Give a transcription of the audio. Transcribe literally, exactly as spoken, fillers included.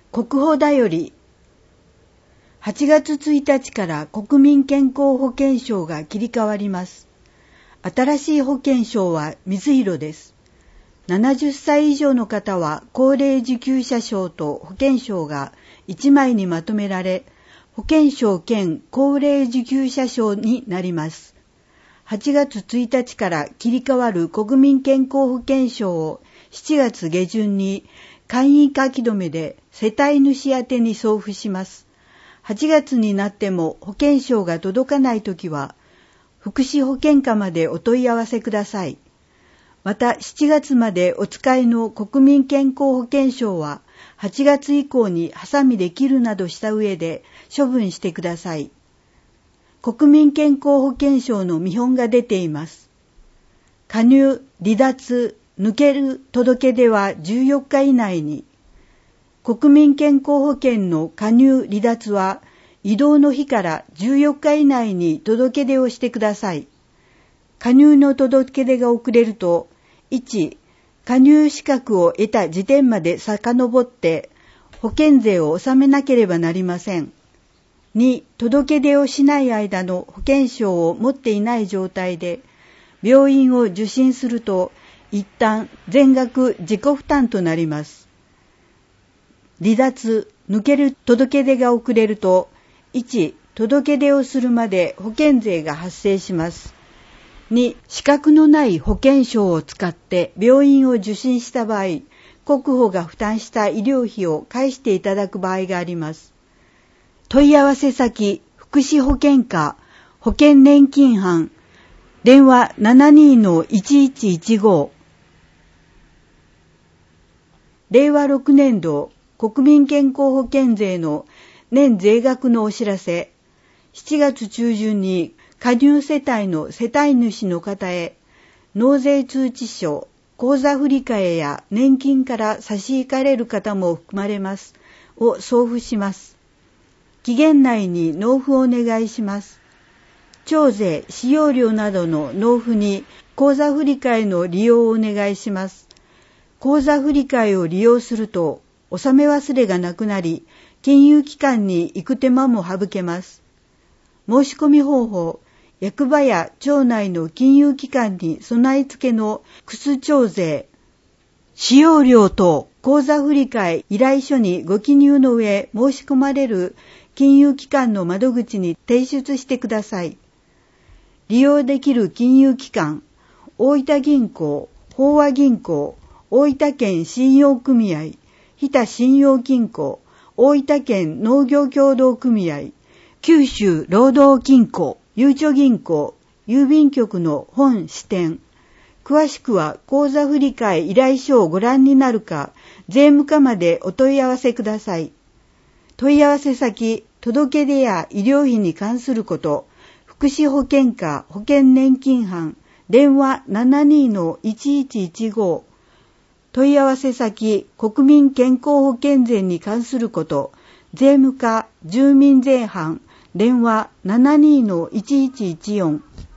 国保だよりはちがつついたちから国民健康保険証が切り替わります。新しい保険証は水色です。ななじゅっさい以上の方は高齢受給者証と保険証がいちまいにまとめられ、保険証兼高齢受給者証になります。はちがつついたちから切り替わる国民健康保険証をしちがつげじゅんに簡易書き留めで世帯主宛てに送付します。はちがつになっても保険証が届かないときは、福祉保健課までお問い合わせください。またしちがつまでお使いの国民健康保険証ははちがつ以降にハサミで切るなどした上で処分してください。国民健康保険証の見本が出ています。加入、離脱、抜ける届け出はじゅうよっか以内に。国民健康保険の加入、離脱は移動の日からじゅうよっか以内に届け出をしてください。加入の届け出が遅れると、いち、加入資格を得た時点まで遡って保険税を納めなければなりません。に、届け出をしない間の保険証を持っていない状態で病院を受診すると一旦全額自己負担となります。離脱、抜ける届け出が遅れると、いち、届け出をするまで保険税が発生します。に、資格のない保険証を使って病院を受診した場合、国保が負担した医療費を返していただく場合があります。問い合わせ先、福祉保健課、保険年金班、電話 ななにーいちいちいちご。れいわろくねんど国民健康保険税の年税額のお知らせ。しちがつちゅうじゅんに加入世帯の世帯主の方へ、納税通知書、口座振替や年金から差し引かれる方も含まれます、を送付します。期限内に納付をお願いします。徴税、使用料などの納付に口座振替の利用をお願いします。口座振替を利用すると、納め忘れがなくなり、金融機関に行く手間も省けます。申し込み方法、役場や町内の金融機関に備え付けのクス徴税、使用料等口座振替依頼書にご記入の上申し込まれる金融機関の窓口に提出してください。利用できる金融機関、大分銀行、豊和銀行、大分県信用組合、日田信用金庫、大分県農業協同組合、九州労働金庫、ゆうちょ銀行、郵便局の本支店。詳しくは口座振替依頼書をご覧になるか、税務課までお問い合わせください。問い合わせ先、届け出や医療費に関すること、福祉保健課保険年金班、電話 ななにーいちいちいちご。問い合わせ先、国民健康保険税に関すること、税務課住民税班、電話 ななにーいちいちいちよん。